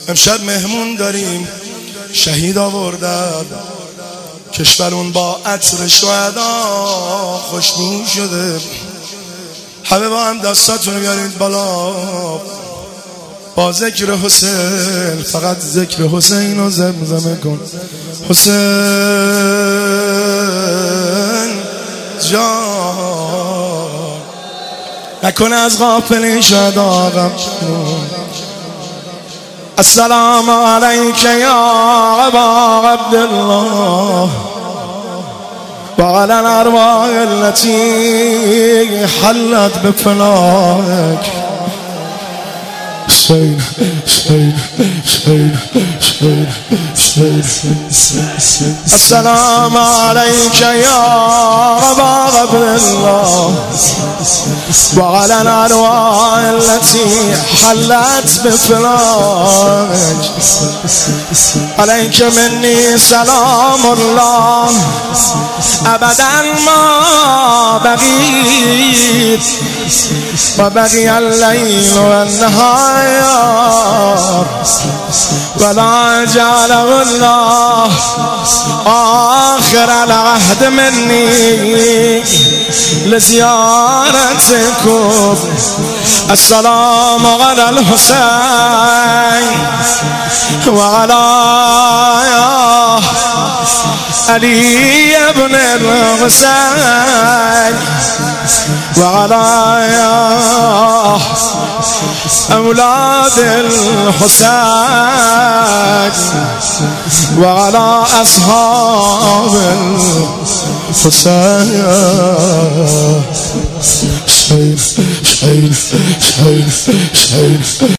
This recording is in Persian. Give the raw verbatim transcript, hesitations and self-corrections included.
امشب مهمون داریم، شهید آوردن، کشورون با عطر شهدا خوشبو شده. همه با هم دستاتون بیارید بالا، با ذکر حسین، فقط ذکر حسین رو زمزمه کن. حسین جان نکنه از غافلین شهدا آقا. السلام علیک یا ابا عبدالله و علی الارواح التي حلت بفنائک. شین شین شین شین شین. السلام علیک یا ابا عبدالله و علی الارواح التي حلت بفنائک. علیک منی سلام الله ابدا ما بقیت و بقی اللیل و النهار ولا جعله الله آخر العهد مني لزيارتكم. السلام على الحسين وعلى علي بن الحسين وعلى أولاد الحسين وعلى أصحاب الحسين. شين شين شين شين